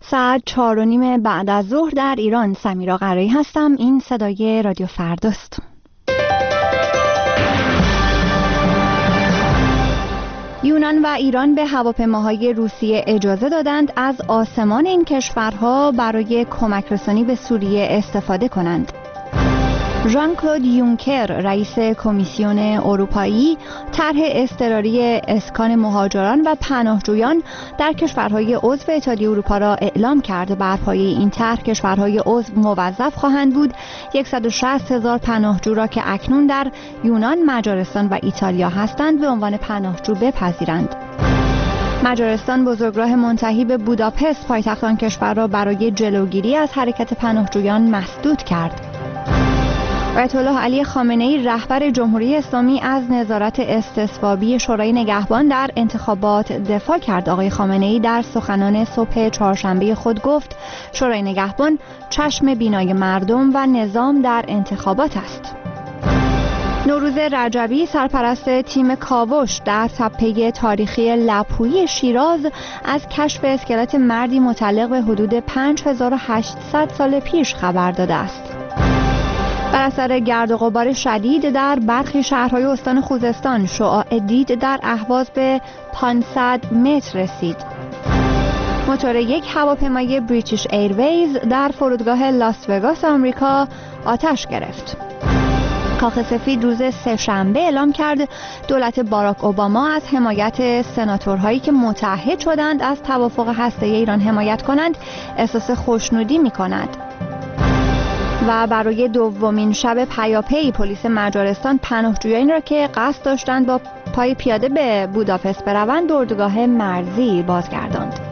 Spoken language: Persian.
ساعت 4:30 بعد از ظهر در ایران. سمیرا قرایی هستم. این صدای رادیو فرداست. یونان و ایران به هواپیماهای روسیه اجازه دادند از آسمان این کشورها برای کمک‌رسانی به سوریه استفاده کنند. ژان کلود یونکر رئیس کمیسیون اروپایی طرح اضطراری اسکان مهاجران و پناهجویان در کشورهای عضو اتحادیه اروپا را اعلام کرد. بر پایه این طرح کشورهای عضو موظف خواهند بود 160,000 پناهجو را که اکنون در یونان، مجارستان و ایتالیا هستند به عنوان پناهجو بپذیرند. مجارستان بزرگراه منتهی به بوداپست پایتخت آن کشور را برای جلوگیری از حرکت پناهجویان مسدود کرد. آیت الله علی خامنه‌ای رهبر جمهوری اسلامی از نظارت استصوابی شورای نگهبان در انتخابات دفاع کرد. آقای خامنه‌ای در سخنان صبح چهارشنبه خود گفت شورای نگهبان چشم بینای مردم و نظام در انتخابات است. نوروز رجبی سرپرست تیم کاوش در تپه تاریخی لپویی شیراز از کشف اسکلت مردی متعلق به حدود 5800 سال پیش خبر داده است. بر اثر گرد و غبار شدید در برخی شهرهای استان خوزستان شعاع دید در اهواز به 500 متر رسید. موتور یک هواپیمای بریتیش ایرویز در فرودگاه لاس وگاس آمریکا آتش گرفت. کاخ سفید روز سه‌شنبه اعلام کرد دولت باراک اوباما از حمایت سناتورهایی که متعهد شدند از توافق هسته‌ای ایران حمایت کنند احساس خوشنودی می‌کند. و برای دومین شب پیاپی پلیس مجارستان پناهجویانی را که قصد داشتند با پای پیاده به بوداپست بروند به اردوگاه مرزی بازگرداند.